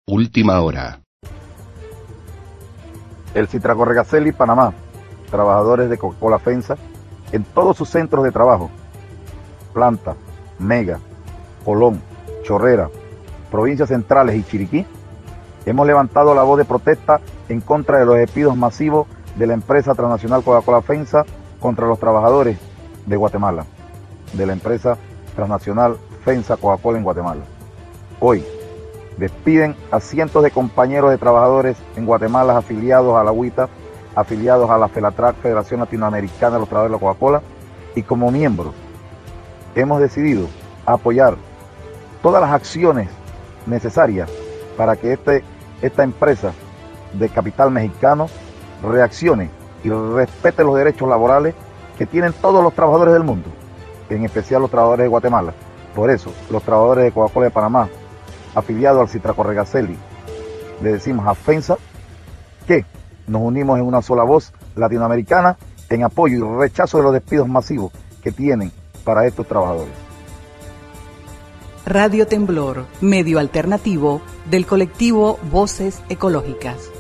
Última hora. El Citraco Regaceli, Panamá, trabajadores de Coca-Cola FEMSA, en todos sus centros de trabajo, Planta, Mega, Colón, Chorrera, provincias centrales y Chiriquí, hemos levantado la voz de protesta en contra de los despidos masivos de la empresa transnacional Coca-Cola FEMSA contra los trabajadores de Guatemala, de la empresa transnacional FEMSA Coca-Cola en Guatemala. Hoy despiden a cientos de compañeros de trabajadores en Guatemala afiliados a la UITA, afiliados a la FELATRAC, Federación Latinoamericana de los Trabajadores de la Coca-Cola, y como miembros hemos decidido apoyar todas las acciones necesarias para que esta empresa de capital mexicano reaccione y respete los derechos laborales que tienen todos los trabajadores del mundo, en especial los trabajadores de Guatemala. Por eso, los trabajadores de Coca-Cola de Panamá, afiliados al Citraco Regaceli, le decimos a FEMSA que nos unimos en una sola voz latinoamericana en apoyo y rechazo de los despidos masivos que tienen para estos trabajadores. Radio Temblor, medio alternativo del colectivo Voces Ecológicas.